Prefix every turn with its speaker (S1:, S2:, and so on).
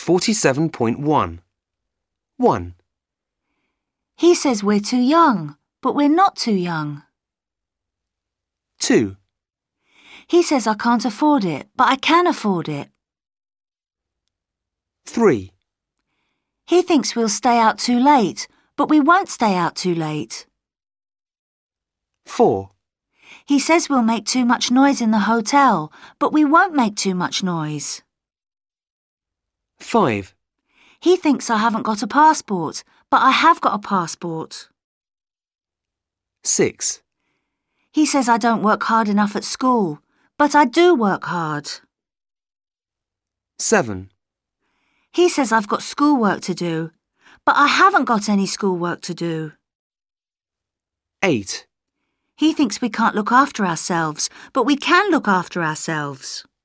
S1: 47.1. 1.
S2: He says we're too young, but we're not too young.
S1: 2.
S2: He says I can't afford it, but I can afford it.
S1: 3.
S2: He thinks we'll stay out too late, but we won't stay out too late.
S1: 4.
S2: He says we'll make too much noise in the hotel, but we won't make too much noise.
S1: 5.
S2: He thinks I haven't got a passport, but I have got a passport.
S1: 6.
S2: He says I don't work hard enough at school, but I do work hard.
S1: 7.
S2: He says I've got schoolwork to do, but I haven't got any schoolwork to do.
S1: 8.
S2: He thinks we can't look after ourselves, but we can look after ourselves.